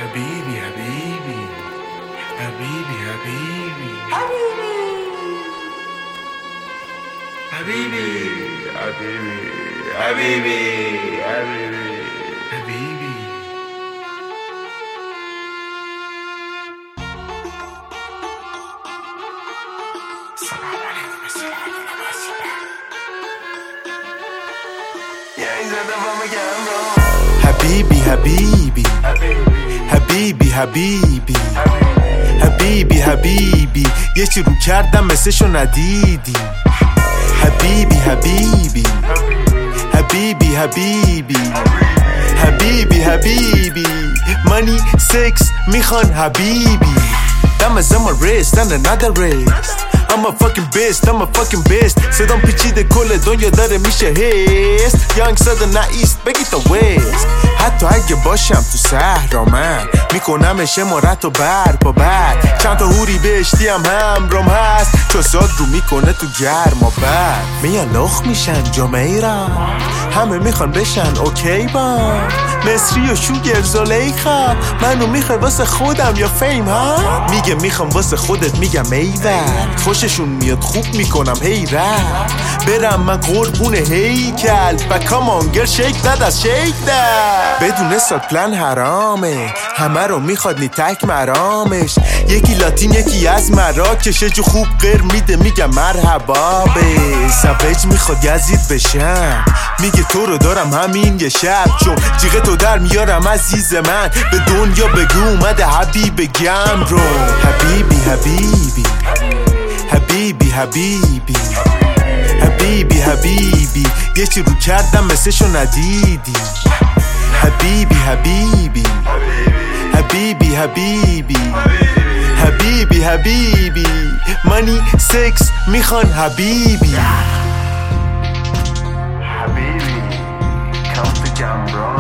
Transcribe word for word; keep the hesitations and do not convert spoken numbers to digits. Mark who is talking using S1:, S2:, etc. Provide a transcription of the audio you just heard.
S1: حبيبي حبيبي حبيبي حبيبي حبيبي حبيبي حبيبي حبيبي حبيبي السلام عليكم السلام عليكم
S2: حبيبي حبيبي حبیبی حبیبی حبیبی حبیبی یه چی رو کردم مثلشو ندیدی حبیبی حبیبی حبیبی حبیبی حبیبی حبیبی money sex میخوان حبیبی That is on my wrist and another race I'm a fucking beast, I'm a fucking beast صدام پیچیده کل دنیا داره میشه هست Young Southern not East, بگی تا West حتی اگه باشم تو صحرا من میکنمش امارت و بر با بر چند تا هوری بهشتی هم همرام هست چوساد رو میکنه تو گرم و بر میان لخ میشن جامعه را همه میخوان بشن اوکی با مصری و شوگر زلیخا منو میخوای واسه خودم یا فیم ها میگه میخوام واسه خودت میگم ایول خوششون میاد خوب میکنم هی رفت برم من قربون هیکل و کامانگر شیک داد از شیک داد بدون استاد پلن حرامه همه رو میخواد نیتک مرامش یکی لاتین یکی از مراکشه جو خوب غیر میده میگم مرحبا به سویج میخواد یزید بشم میگه تو رو دارم همین یه شب چون جیغه تو در میارم عزیز من به دنیا بگو اومده حبیب گم رو حبیبی حبیبی حبیبی حبیبی حبیبی حبیبی یه چی رو کردم مثلشو ندیدی حبیبی حبیبی حبیبی حبیبی حبیبی حبیبی money sex میخوان حبیبی
S1: حبیبی come to jam bro